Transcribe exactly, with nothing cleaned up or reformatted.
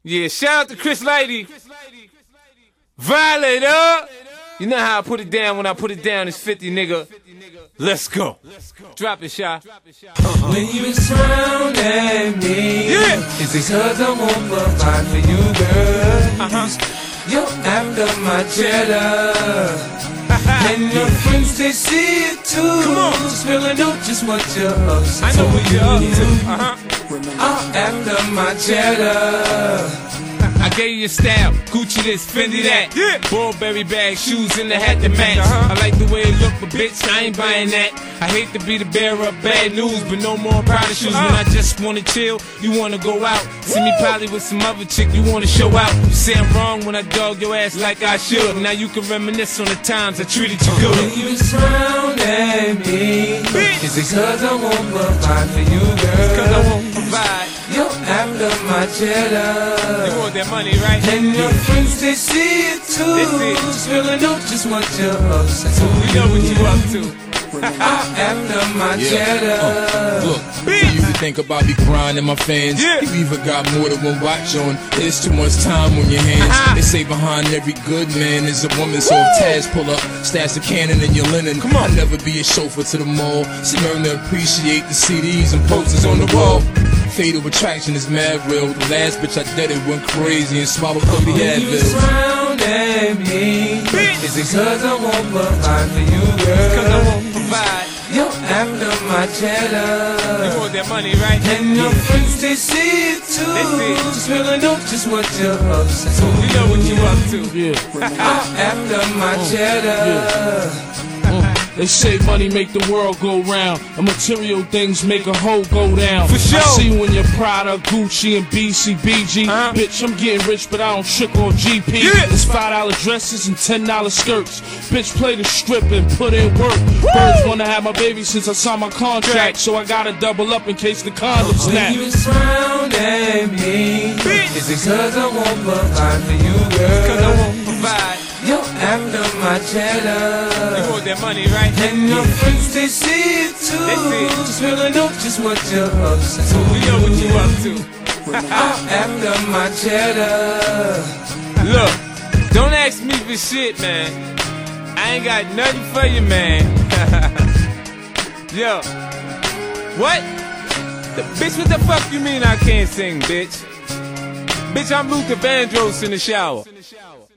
Yeah, shout out to Chris Lighty. Violator. You know how I put it down when I put it down. It's fifty, nigga. Let's go. Drop it, Shy. Uh-huh. When you surrounded me, yeah. It's because I won't provide for you, girl. Uh-huh. You're after my cheddar. And your friends, they see it too. Come on. Spilling out just what you're up to. I know what you're up to. Uh-huh. I'm after my cheddar. I gave you style, Gucci this, Fendi that. Yeah. Burberry bag, shoes in the hat to match. Uh-huh. I like the way it look, but bitch, I ain't buying that. I hate to be the bearer of bad news, but no more Prada shoes. Uh-huh. When I just wanna chill, you wanna go out. See me probably with some other chick, you wanna show out. You say I'm wrong when I dog your ass like I should. Now you can reminisce on the times I treated you good. When you surrounded me, bitch. It's because I won't provide for you, girl. It's cause I won't provide. You're after my cheddar. You want that money, right? And your friends, they see it too. They see it. Spilling out just what you're up to. We know what you up to. I'm after my yeah. cheddar. Uh, look, you even think about me grinding my fans. Yeah. You even got more than one watch on. There's too much time on your hands. Uh-huh. They say behind every good man is a woman. So if Taz pull up, stash the cannon in your linen. Come on. I'll never be a chauffeur to the mall. So learn to appreciate the C Ds and posters on the wall. Fatal attraction is mad real. The last bitch I did it went crazy and swallowed thirty When you Advil. surrounded me, bitch. It's because I won't provide for you, girl. Cause I won't provide. You're after my cheddar. You want that money, right? And your friends, they see it too. They see it. Spilling out just what you're up to. We know what you up to. Yeah. I'm after my cheddar. They say money make the world go round, and material things make a hoe go down. For sure. I see you in your Prada, Gucci, and B C B G. Uh-huh. Bitch, I'm getting rich, but I don't trick on G P. Yeah. It's five dollar dresses and ten dollar skirts. Bitch, play the strip and put in work. Woo! Birds wanna have my baby since I signed my contract, so I gotta double up in case the condom snap. When you surrounded me, bitch. It's because I won't provide for you, girl. Cause I won't provide. You're after my cheddar. You want that money, right? And your friends, they see it too. They see it. Spilling out just what you're up to. We know what you up to. I'm after my cheddar. Look, don't ask me for shit, man. I ain't got nothing for you, man. Yo, what? The, bitch, what the fuck you mean I can't sing, bitch? Bitch, I'm Luther Vandross in the shower.